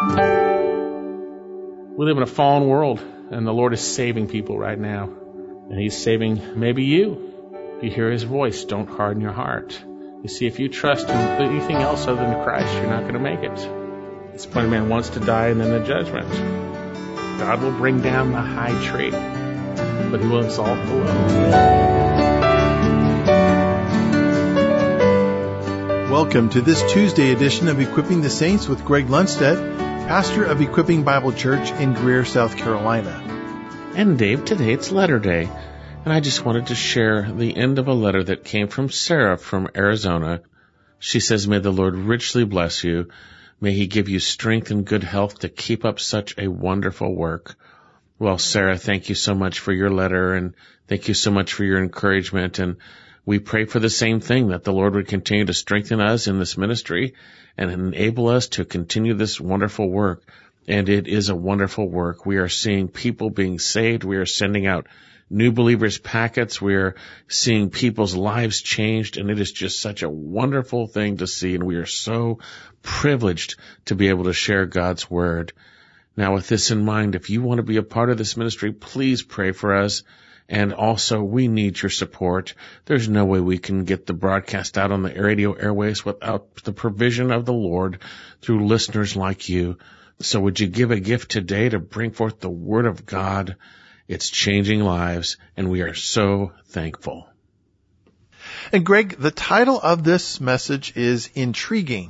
We live in a fallen world, and the Lord is saving people right now. And He's saving maybe you. If you hear His voice, don't harden your heart. You see, if you trust in anything else other than Christ, you're not going to make it. This appointed man wants to die and then the judgment. God will bring down the high tree, but He will exalt the low. Welcome to this Tuesday edition of Equipping the Saints with Greg Lundstedt, pastor of Equipping Bible Church in Greer, South Carolina. And Dave, today it's letter day, and I just wanted to share the end of a letter that came from Sarah from Arizona. She says, "May the Lord richly bless you. May He give you strength and good health to keep up such a wonderful work." Well, Sarah, thank you so much for your letter, and thank you so much for your encouragement, and we pray for the same thing, that the Lord would continue to strengthen us in this ministry and enable us to continue this wonderful work. And it is a wonderful work. We are seeing people being saved. We are sending out new believers packets. We are seeing people's lives changed, and it is just such a wonderful thing to see. And we are so privileged to be able to share God's word. Now, with this in mind, if you want to be a part of this ministry, please pray for us. And also, we need your support. There's no way we can get the broadcast out on the radio airways without the provision of the Lord through listeners like you. So would you give a gift today to bring forth the Word of God? It's changing lives, and we are so thankful. And Greg, the title of this message is Intriguing.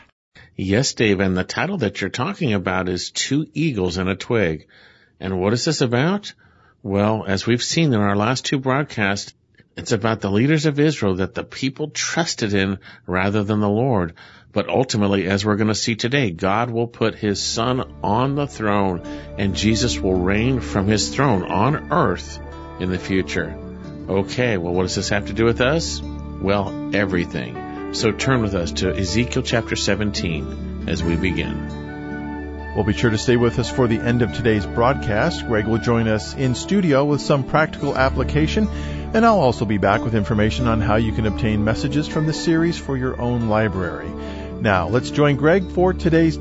Yes, Dave, and the title that you're talking about is Two Eagles and a Twig. And what is this about? Well, as we've seen in our last two broadcasts, it's about the leaders of Israel that the people trusted in rather than the Lord. But ultimately, as we're going to see today, God will put His Son on the throne, and Jesus will reign from His throne on earth in the future. Okay, well, what does this have to do with us? Well, everything. So turn with us to Ezekiel chapter 17 as we begin. Well, be sure to stay with us for the end of today's broadcast. Greg will join us in studio with some practical application, and I'll also be back with information on how you can obtain messages from the series for your own library. Now, let's join Greg for today's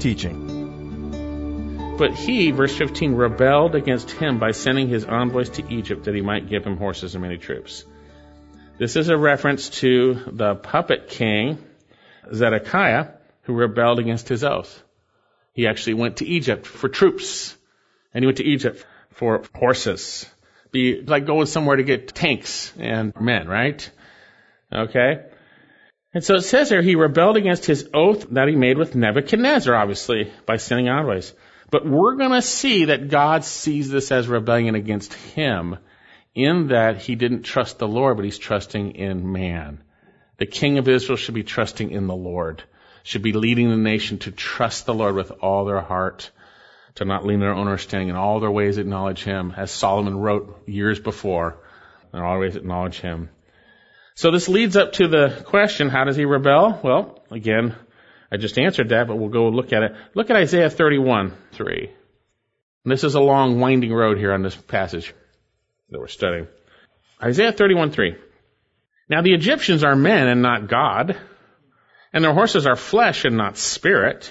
teaching. But he, verse 15, rebelled against him by sending his envoys to Egypt that he might give him horses and many troops. This is a reference to the puppet king, Zedekiah, who rebelled against his oath. He actually went to Egypt for troops, and he went to Egypt for horses. Be like going somewhere to get tanks and men, right? Okay? And so it says here, he rebelled against his oath that he made with Nebuchadnezzar, obviously, by sending envoys. But we're going to see that God sees this as rebellion against him, in that he didn't trust the Lord, but he's trusting in man. The king of Israel should be trusting in the Lord, should be leading the nation to trust the Lord with all their heart, to not lean on their own understanding, in all their ways acknowledge Him, as Solomon wrote years before, in all ways acknowledge Him. So this leads up to the question, how does he rebel? Well, again, I just answered that, but we'll go look at it. Look at Isaiah 31:3. This is a long, winding road here on this passage that we're studying. Isaiah 31:3. Now the Egyptians are men and not God, and their horses are flesh and not spirit.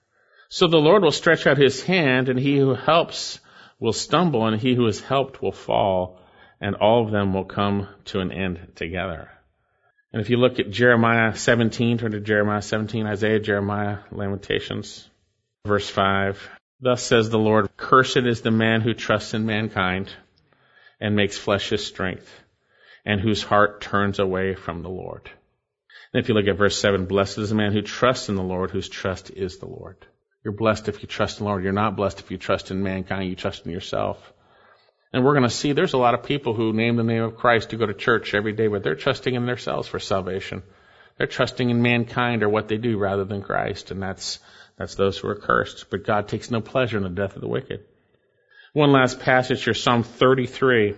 So the Lord will stretch out His hand, and he who helps will stumble, and he who is helped will fall, and all of them will come to an end together. And if you look at Jeremiah 17, turn to Jeremiah 17, Isaiah, Jeremiah, Lamentations, verse 5. Thus says the Lord, cursed is the man who trusts in mankind and makes flesh his strength, and whose heart turns away from the Lord. And if you look at verse 7, blessed is the man who trusts in the Lord, whose trust is the Lord. You're blessed if you trust in the Lord. You're not blessed if you trust in mankind. You trust in yourself. And we're going to see there's a lot of people who name the name of Christ to go to church every day, but they're trusting in themselves for salvation. They're trusting in mankind or what they do rather than Christ, and that's those who are cursed. But God takes no pleasure in the death of the wicked. One last passage here, Psalm 33.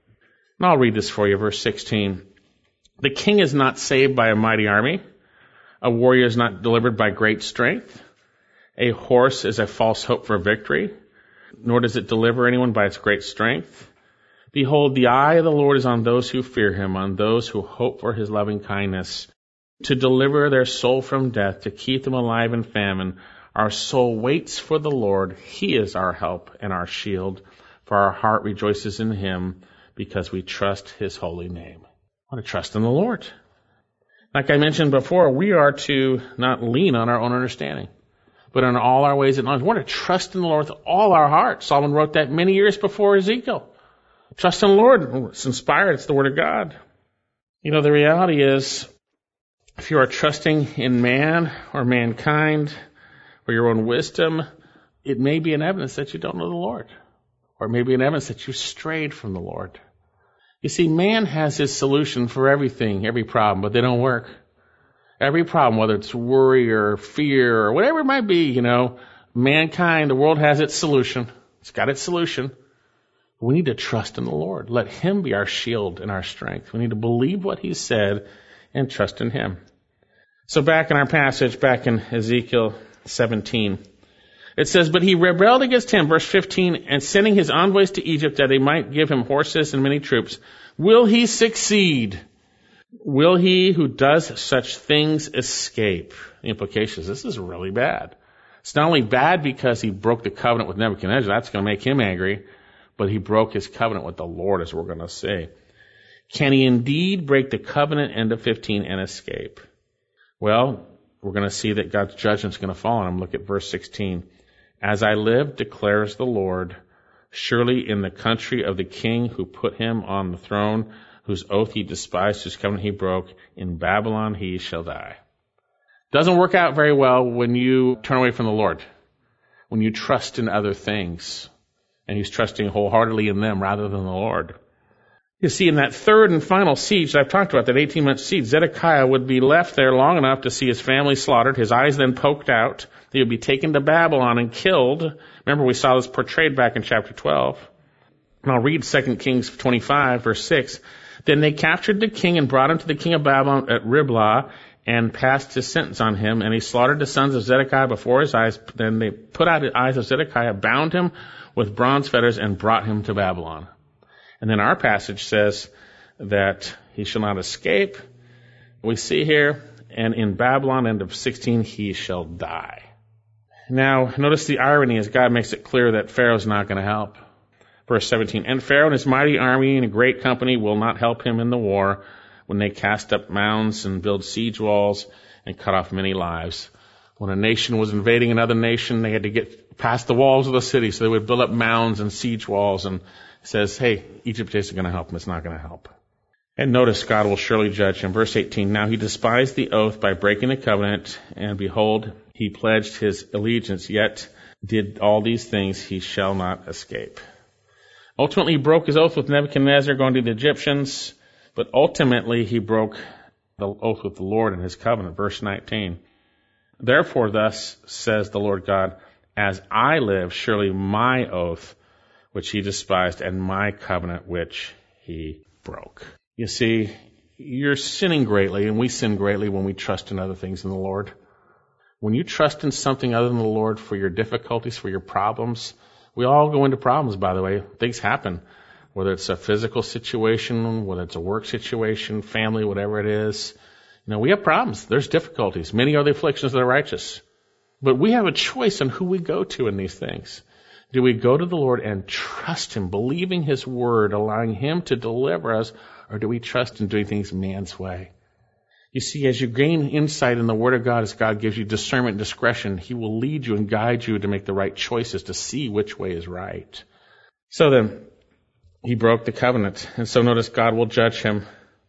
And I'll read this for you, verse 16. The king is not saved by a mighty army. A warrior is not delivered by great strength. A horse is a false hope for victory, nor does it deliver anyone by its great strength. Behold, the eye of the Lord is on those who fear him, on those who hope for his loving kindness, to deliver their soul from death, to keep them alive in famine. Our soul waits for the Lord. He is our help and our shield, for our heart rejoices in him because we trust his holy name. I want to trust in the Lord. Like I mentioned before, we are to not lean on our own understanding, but in all our ways and knowledge. We want to trust in the Lord with all our heart. Solomon wrote that many years before Ezekiel. Trust in the Lord. It's inspired. It's the Word of God. You know, the reality is, if you are trusting in man or mankind or your own wisdom, it may be an evidence that you don't know the Lord. Or it may be an evidence that you strayed from the Lord. You see, man has his solution for everything, every problem, but they don't work. Every problem, whether it's worry or fear or whatever it might be, mankind, the world has its solution. It's got its solution. We need to trust in the Lord. Let him be our shield and our strength. We need to believe what he said and trust in him. So back in our passage, back in Ezekiel 17, it says, but he rebelled against him, verse 15, and sending his envoys to Egypt that they might give him horses and many troops. Will he succeed? Will he who does such things escape? The implications, this is really bad. It's not only bad because he broke the covenant with Nebuchadnezzar, that's going to make him angry, but he broke his covenant with the Lord, as we're going to see. Can he indeed break the covenant, end of 15, and escape? Well, we're going to see that God's judgment is going to fall on him. Look at verse 16. As I live, declares the Lord, surely in the country of the king who put him on the throne, whose oath he despised, whose covenant he broke, in Babylon he shall die. Doesn't work out very well when you turn away from the Lord, when you trust in other things, and he's trusting wholeheartedly in them rather than the Lord. You see, in that third and final siege that I've talked about, that 18-month siege, Zedekiah would be left there long enough to see his family slaughtered, his eyes then poked out. He would be taken to Babylon and killed. Remember, we saw this portrayed back in chapter 12. And I'll read 2 Kings 25, verse 6. Then they captured the king and brought him to the king of Babylon at Riblah and passed his sentence on him. And he slaughtered the sons of Zedekiah before his eyes. Then they put out the eyes of Zedekiah, bound him with bronze fetters, and brought him to Babylon. And then our passage says that he shall not escape. We see here, and in Babylon, end of 16, he shall die. Now, notice the irony as God makes it clear that Pharaoh's not going to help. Verse 17, and Pharaoh and his mighty army and a great company will not help him in the war when they cast up mounds and build siege walls and cut off many lives. When a nation was invading another nation, they had to get past the walls of the city, so they would build up mounds and siege walls, and it says, hey, Egypt isn't going to help him. It's not going to help. And notice God will surely judge him. Verse 18, now he despised the oath by breaking the covenant, and behold, he pledged his allegiance, yet did all these things, he shall not escape. Ultimately, he broke his oath with Nebuchadnezzar, going to the Egyptians, but ultimately he broke the oath with the Lord in his covenant. Verse 19, therefore thus says the Lord God, as I live, surely my oath, which he despised, and my covenant, which he broke. You see, you're sinning greatly, and we sin greatly when we trust in other things than the Lord. When you trust in something other than the Lord for your difficulties, for your problems, we all go into problems, by the way. Things happen, whether it's a physical situation, whether it's a work situation, family, whatever it is. We have problems. There's difficulties. Many are the afflictions of the righteous. But we have a choice on who we go to in these things. Do we go to the Lord and trust him, believing his word, allowing him to deliver us, or do we trust in doing things man's way? You see, as you gain insight in the word of God, as God gives you discernment and discretion, he will lead you and guide you to make the right choices, to see which way is right. So then, he broke the covenant. And so notice God will judge him.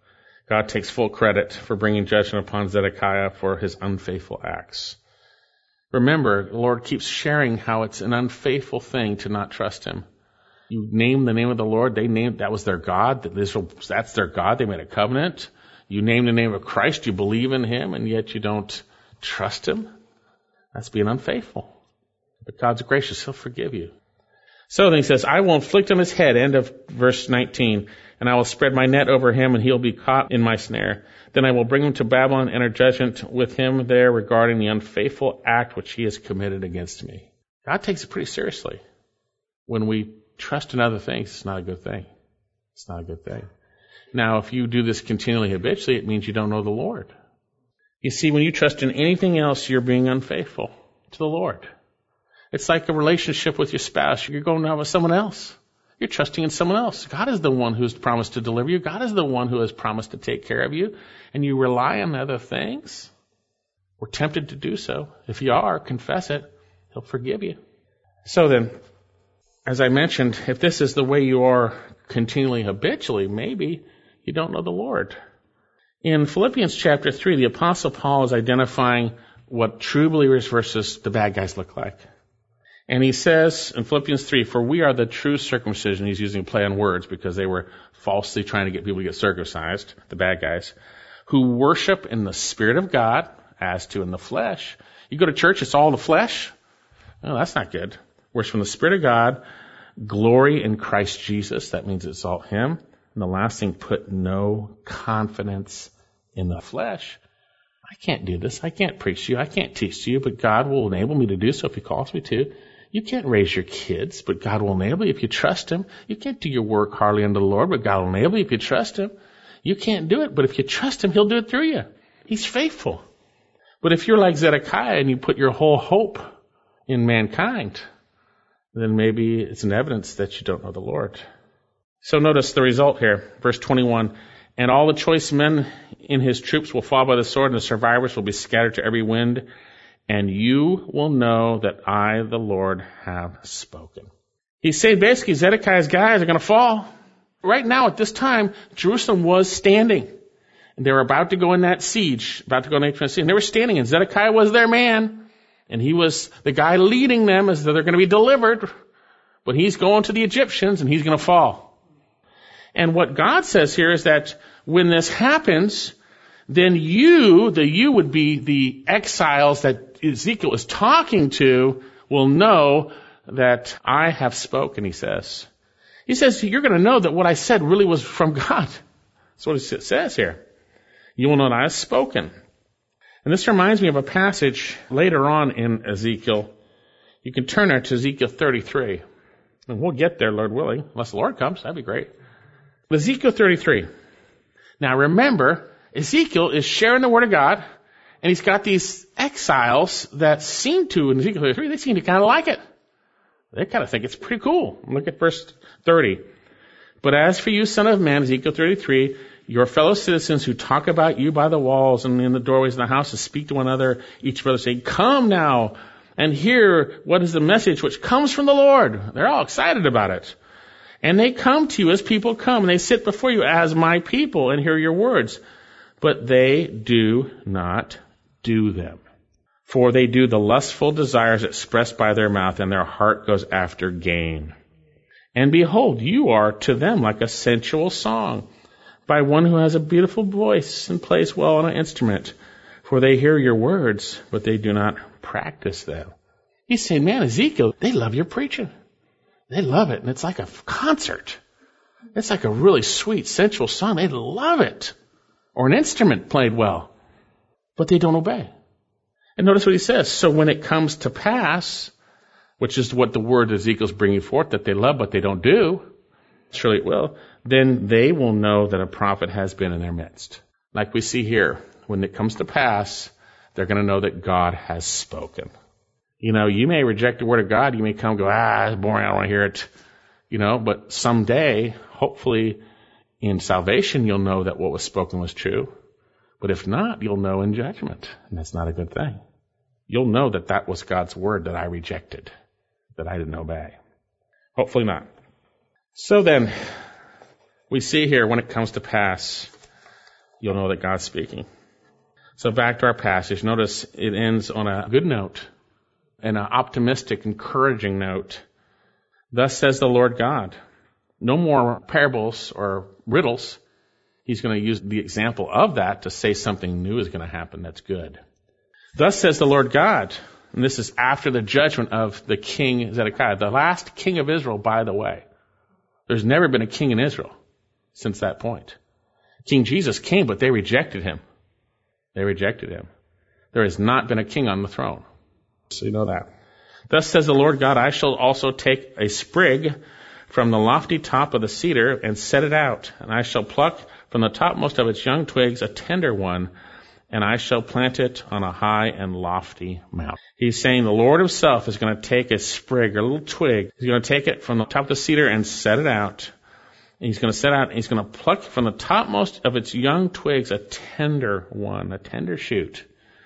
God takes full credit for bringing judgment upon Zedekiah for his unfaithful acts. Remember, the Lord keeps sharing how it's an unfaithful thing to not trust him. You name the name of the Lord, that was their God, that's their God, they made a covenant. You name the name of Christ, you believe in him, and yet you don't trust him. That's being unfaithful. But God's gracious, he'll forgive you. So then he says, I will inflict on his head, end of verse 19, and I will spread my net over him, and he'll be caught in my snare. Then I will bring him to Babylon, enter judgment with him there regarding the unfaithful act which he has committed against me. God takes it pretty seriously. When we trust in other things, it's not a good thing. It's not a good thing. Now, if you do this continually habitually, it means you don't know the Lord. You see, when you trust in anything else, you're being unfaithful to the Lord. It's like a relationship with your spouse. You're going out with someone else. You're trusting in someone else. God is the one who's promised to deliver you. God is the one who has promised to take care of you. And you rely on other things. We're tempted to do so. If you are, confess it. He'll forgive you. So then, as I mentioned, if this is the way you are continually, habitually, maybe you don't know the Lord. In Philippians chapter 3, the Apostle Paul is identifying what true believers versus the bad guys look like. And he says in Philippians 3, for we are the true circumcision. He's using a play on words because they were falsely trying to get people to get circumcised, the bad guys, who worship in the Spirit of God as to in the flesh. You go to church, it's all the flesh. Oh, that's not good. Worship in the Spirit of God, glory in Christ Jesus. That means it's all Him. And the last thing, put no confidence in the flesh. I can't do this. I can't preach to you. I can't teach to you, but God will enable me to do so if He calls me to. You can't raise your kids, but God will enable you if you trust Him. You can't do your work hardly unto the Lord, but God will enable you if you trust Him. You can't do it, but if you trust Him, He'll do it through you. He's faithful. But if you're like Zedekiah and you put your whole hope in mankind, then maybe it's an evidence that you don't know the Lord. So notice the result here, verse 21. And all the choice men in his troops will fall by the sword, and the survivors will be scattered to every wind. And you will know that I, the Lord, have spoken. He's saying basically Zedekiah's guys are going to fall. Right now, at this time, Jerusalem was standing. And they were about to go in that siege, about to go in that siege. And they were standing, and Zedekiah was their man. And he was the guy leading them as though they're going to be delivered. But he's going to the Egyptians, and he's going to fall. And what God says here is that when this happens, then you, the you would be the exiles that Ezekiel is talking to, will know that I have spoken, he says. He says, you're going to know that what I said really was from God. That's what it says here. You will know that I have spoken. And this reminds me of a passage later on in Ezekiel. You can turn there to Ezekiel 33. And we'll get there, Lord willing, unless the Lord comes. That'd be great. Ezekiel 33. Now remember, Ezekiel is sharing the Word of God, and he's got these exiles that seem to, in Ezekiel 33, they seem to kind of like it. They kind of think it's pretty cool. Look at verse 30. But as for you, son of man, Ezekiel 33, your fellow citizens who talk about you by the walls and in the doorways of the houses speak to one another, each brother saying, come now and hear what is the message which comes from the Lord. They're all excited about it. And they come to you as people come, and they sit before you as my people and hear your words. But they do not do them. For they do the lustful desires expressed by their mouth, and their heart goes after gain. And behold, you are to them like a sensual song, by one who has a beautiful voice and plays well on an instrument. For they hear your words, but they do not practice them. He's saying, man, Ezekiel, they love your preaching. They love it, and it's like a concert. It's like a really sweet, sensual song. They love it. Or an instrument played well. But they don't obey. And notice what he says. So when it comes to pass, which is what the word Ezekiel's bringing forth, that they love but they don't do, surely it will, then they will know that a prophet has been in their midst. Like we see here, when it comes to pass, they're going to know that God has spoken. You know, you may reject the word of God. You may come and go, it's boring. I don't want to hear it. You know, but someday, hopefully in salvation, you'll know that what was spoken was true. But if not, you'll know in judgment. And that's not a good thing. You'll know that that was God's word that I rejected, that I didn't obey. Hopefully not. So then, we see here when it comes to pass, you'll know that God's speaking. So back to our passage. Notice it ends on a good note. And an optimistic, encouraging note. Thus says the Lord God. No more parables or riddles. He's going to use the example of that to say something new is going to happen that's good. Thus says the Lord God. And this is after the judgment of the king Zedekiah, the last king of Israel, by the way. There's never been a king in Israel since that point. King Jesus came, but they rejected him. They rejected him. There has not been a king on the throne. So you know that. Thus says the Lord God, I shall also take a sprig from the lofty top of the cedar and set it out, and I shall pluck from the topmost of its young twigs a tender one, and I shall plant it on a high and lofty mountain. He's saying the Lord himself is going to take a sprig, or a little twig. He's going to take it from the top of the cedar and set it out. And he's going to set out, and he's going to pluck from the topmost of its young twigs a tender one, a tender shoot.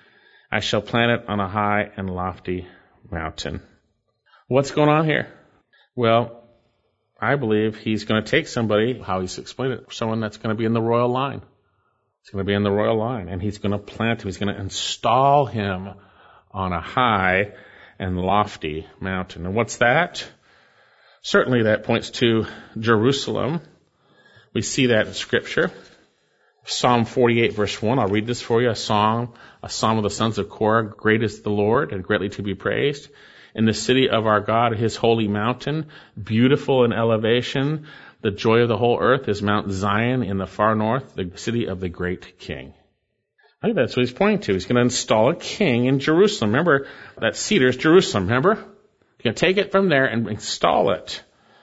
I shall plant it on a high and lofty mountain. What's going on here? Well, I believe he's going to take somebody, how he's explained it, someone that's going to be in the royal line. He's going to be in the royal line, and he's going to plant him. He's going to install him on a high and lofty mountain. And what's that? Certainly that points to Jerusalem. We see that in Scripture. Psalm 48, verse 1. I'll read this for you. A psalm of the sons of Korah. Great is the Lord, and greatly to be praised. In the city of our God, his holy mountain, beautiful in elevation. The joy of the whole earth is Mount Zion in the far north, the city of the great king. I think that's what he's pointing to. He's going to install a king in Jerusalem. Remember, that cedar is Jerusalem, remember? He's going to take it from there and install it.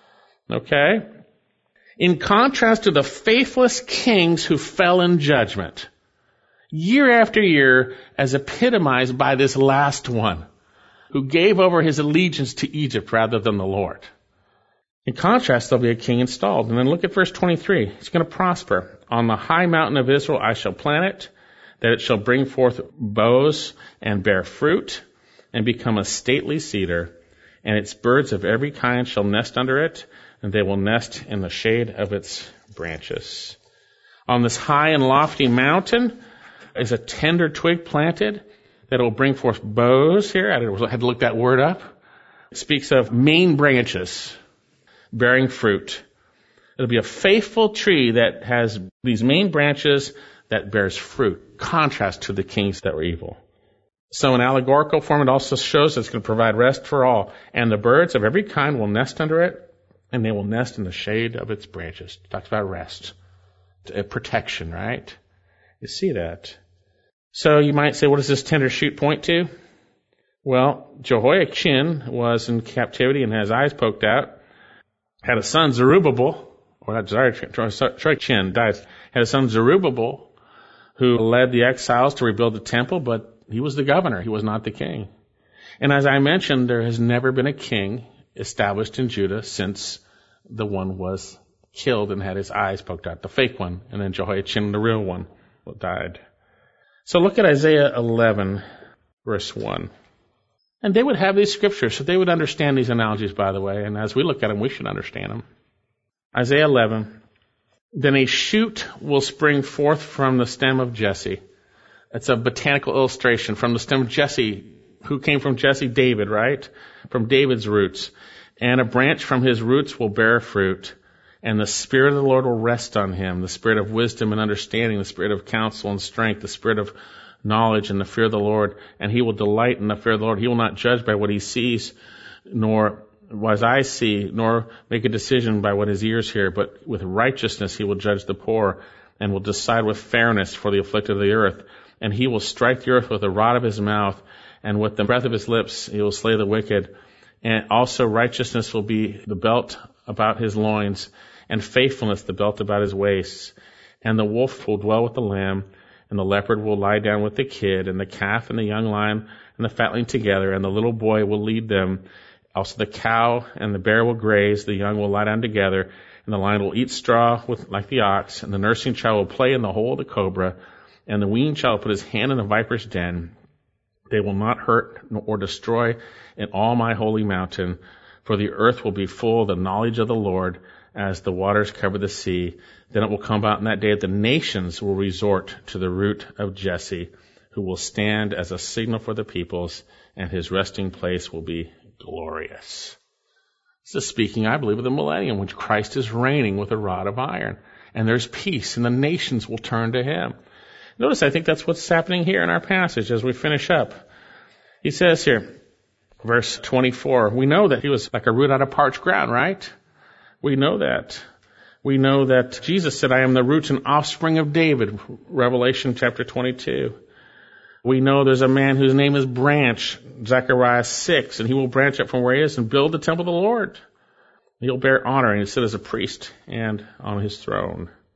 Okay? In contrast to the faithless kings who fell in judgment, year after year, as epitomized by this last one, who gave over his allegiance to Egypt rather than the Lord. In contrast, there'll be a king installed. And then look at verse 23. He's going to prosper. On the high mountain of Israel I shall plant it, that it shall bring forth boughs and bear fruit, and become a stately cedar, and its birds of every kind shall nest under it, and they will nest in the shade of its branches. On this high and lofty mountain is a tender twig planted that will bring forth boughs here. I had to look that word up. It speaks of main branches bearing fruit. It'll be a faithful tree that has these main branches that bears fruit, contrast to the kings that were evil. So in allegorical form, it also shows it's going to provide rest for all. And the birds of every kind will nest under it, and they will nest in the shade of its branches. It talks about rest, protection, right? You see that. So you might say, what does this tender shoot point to? Well, Jehoiachin was in captivity and had his eyes poked out. Had a son, Zerubbabel, Jehoiachin died. Had a son, Zerubbabel, who led the exiles to rebuild the temple, but he was the governor. He was not the king. And as I mentioned, there has never been a king established in Judah since the one was killed and had his eyes poked out, the fake one, and then Jehoiachin, the real one, died. So look at Isaiah 11, verse 1. And they would have these scriptures, so they would understand these analogies, by the way, and as we look at them, we should understand them. Isaiah 11, then a shoot will spring forth from the stem of Jesse. It's a botanical illustration from the stem of Jesse. Who came from Jesse? David, right? From David's roots. And a branch from his roots will bear fruit. And the Spirit of the Lord will rest on him, the Spirit of wisdom and understanding, the Spirit of counsel and strength, the Spirit of knowledge and the fear of the Lord. And he will delight in the fear of the Lord. He will not judge by what he sees, nor as I see, nor make a decision by what his ears hear, but with righteousness he will judge the poor and will decide with fairness for the afflicted of the earth. And he will strike the earth with the rod of his mouth, and with the breath of his lips he will slay the wicked. And also righteousness will be the belt about his loins, and faithfulness the belt about his waists. And the wolf will dwell with the lamb, and the leopard will lie down with the kid, and the calf and the young lion and the fatling together, and the little boy will lead them. Also the cow and the bear will graze, the young will lie down together, and the lion will eat straw like the ox, and the nursing child will play in the hole of the cobra, and the weaned child will put his hand in the viper's den. They will not hurt or destroy in all my holy mountain, for the earth will be full of the knowledge of the Lord as the waters cover the sea. Then it will come about in that day that the nations will resort to the root of Jesse, who will stand as a signal for the peoples, and his resting place will be glorious. This is speaking, I believe, of the millennium, when Christ is reigning with a rod of iron, and there's peace, and the nations will turn to him. Notice, I think that's what's happening here in our passage as we finish up. He says here, verse 24, we know that he was like a root out of parched ground, right? We know that. We know that Jesus said, I am the root and offspring of David, Revelation chapter 22. We know there's a man whose name is Branch, Zechariah 6, and he will branch up from where he is and build the temple of the Lord. He'll bear honor, and he'll sit as a priest and on his throne.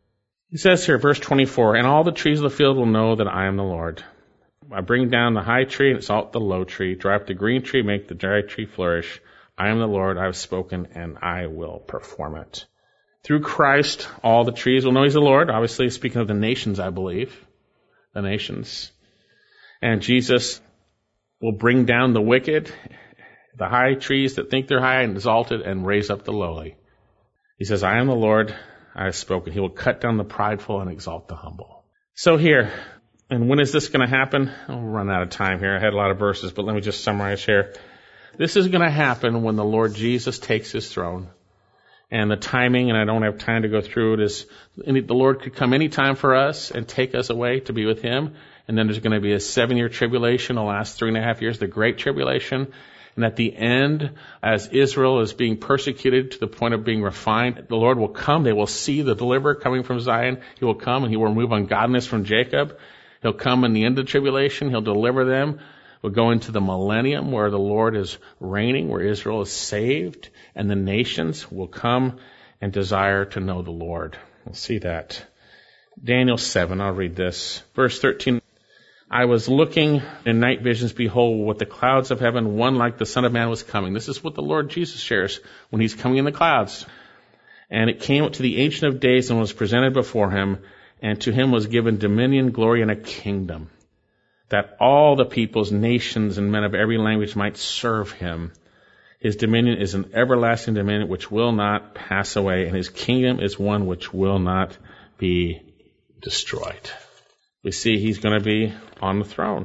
He says here, verse 24, and all the trees of the field will know that I am the Lord. I bring down the high tree and exalt the low tree, dry up the green tree, make the dry tree flourish. I am the Lord, I have spoken, and I will perform it. Through Christ, all the trees will know He's the Lord. Obviously, speaking of the nations, I believe. The nations. And Jesus will bring down the wicked, the high trees that think they're high and exalted, and raise up the lowly. He says, I am the Lord, I have spoken. He will cut down the prideful and exalt the humble. So here, and when is this going to happen? I'll run out of time here. I had a lot of verses, but let me just summarize here. This is going to happen when the Lord Jesus takes His throne. And the timing, and I don't have time to go through it, is the Lord could come anytime for us and take us away to be with Him. And then there's going to be a 7-year tribulation, the last 3.5 years, the Great Tribulation. And at the end, as Israel is being persecuted to the point of being refined, the Lord will come. They will see the deliverer coming from Zion. He will come and He will remove ungodliness from Jacob. He'll come in the end of the tribulation. He'll deliver them. We'll go into the millennium where the Lord is reigning, where Israel is saved, and the nations will come and desire to know the Lord. We'll see that. Daniel 7, I'll read this. Verse 13, I was looking in night visions, behold, with the clouds of heaven, one like the Son of Man was coming. This is what the Lord Jesus shares when He's coming in the clouds. And it came up to the Ancient of Days and was presented before Him, and to Him was given dominion, glory, and a kingdom, that all the peoples, nations, and men of every language might serve Him. His dominion is an everlasting dominion which will not pass away, and His kingdom is one which will not be destroyed. We see He's going to be on the throne.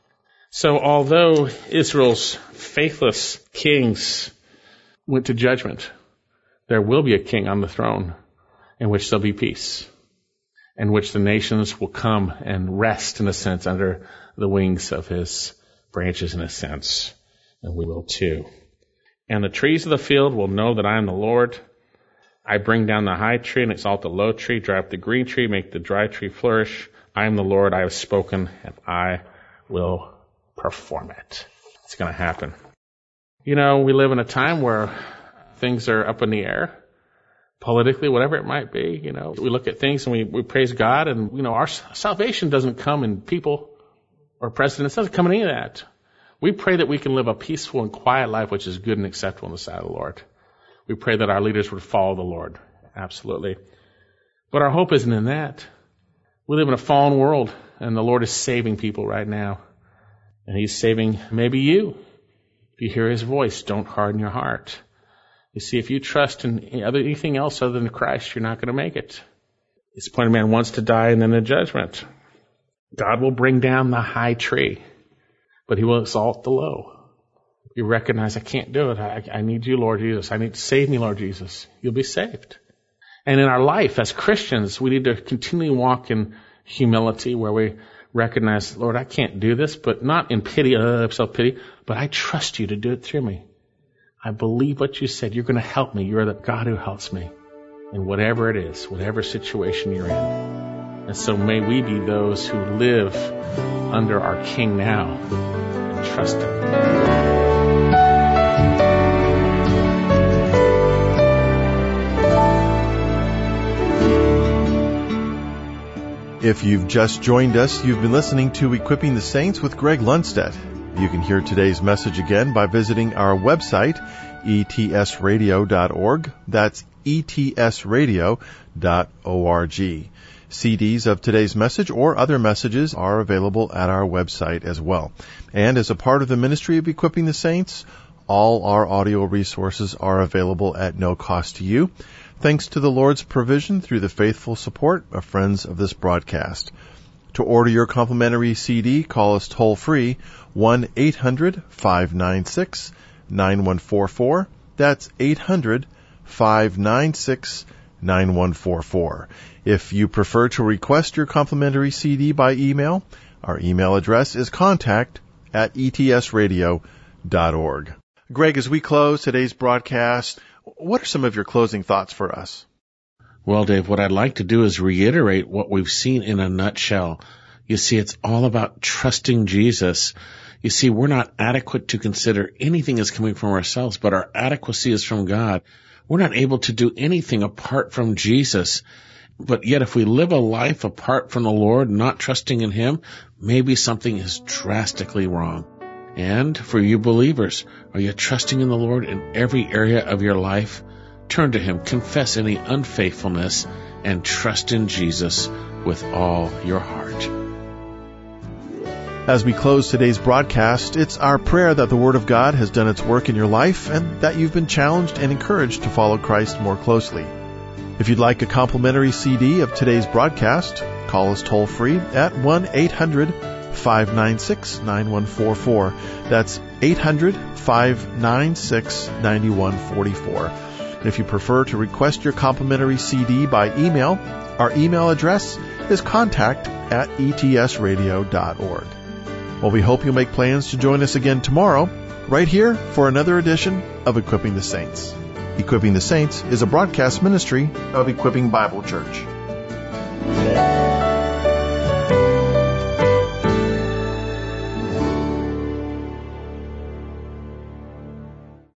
So although Israel's faithless kings went to judgment, there will be a king on the throne in which there'll be peace, in which the nations will come and rest, in a sense, under the wings of His branches, in a sense. And we will too. And the trees of the field will know that I am the Lord. I bring down the high tree and exalt the low tree, dry up the green tree, make the dry tree flourish. I am the Lord, I have spoken, and I will perform it. It's going to happen. You know, we live in a time where things are up in the air. Politically, whatever it might be, you know, we look at things and we praise God, and, you know, our salvation doesn't come in people or presidents. It doesn't come in any of that. We pray that we can live a peaceful and quiet life which is good and acceptable in the sight of the Lord. We pray that our leaders would follow the Lord. Absolutely. But our hope isn't in that. We live in a fallen world, and the Lord is saving people right now. And He's saving maybe you. If you hear His voice, don't harden your heart. You see, if you trust in anything else other than Christ, you're not going to make it. It's the point of man wants to die and then the judgment. God will bring down the high tree, but He will exalt the low. You recognize, I can't do it. I need You, Lord Jesus. I need to save me, Lord Jesus. You'll be saved. And in our life as Christians, we need to continually walk in humility where we recognize, Lord, I can't do this, but not in pity, self-pity, but I trust You to do it through me. I believe what You said. You're going to help me. You're the God who helps me in whatever it is, whatever situation you're in. And so may we be those who live under our King now and trust Him. If you've just joined us, you've been listening to Equipping the Saints with Greg Lundstedt. You can hear today's message again by visiting our website, etsradio.org. That's etsradio.org. CDs of today's message or other messages are available at our website as well. And as a part of the ministry of Equipping the Saints, all our audio resources are available at no cost to you, thanks to the Lord's provision through the faithful support of friends of this broadcast. To order your complimentary CD, call us toll-free, 1-800-596-9144. That's 800-596-9144. If you prefer to request your complimentary CD by email, our email address is contact@etsradio.org. Greg, as we close today's broadcast, what are some of your closing thoughts for us? Well, Dave, what I'd like to do is reiterate what we've seen in a nutshell. You see, it's all about trusting Jesus. You see, we're not adequate to consider anything as coming from ourselves, but our adequacy is from God. We're not able to do anything apart from Jesus. But yet if we live a life apart from the Lord, not trusting in Him, maybe something is drastically wrong. And for you believers, are you trusting in the Lord in every area of your life? Turn to Him, confess any unfaithfulness, and trust in Jesus with all your heart. As we close today's broadcast, it's our prayer that the Word of God has done its work in your life and that you've been challenged and encouraged to follow Christ more closely. If you'd like a complimentary CD of today's broadcast, call us toll-free at 1-800-596-9144. That's 800-596-9144. And if you prefer to request your complimentary CD by email, our email address is contact@etsradio.org. Well, we hope you'll make plans to join us again tomorrow, right here for another edition of Equipping the Saints. Equipping the Saints is a broadcast ministry of Equipping Bible Church.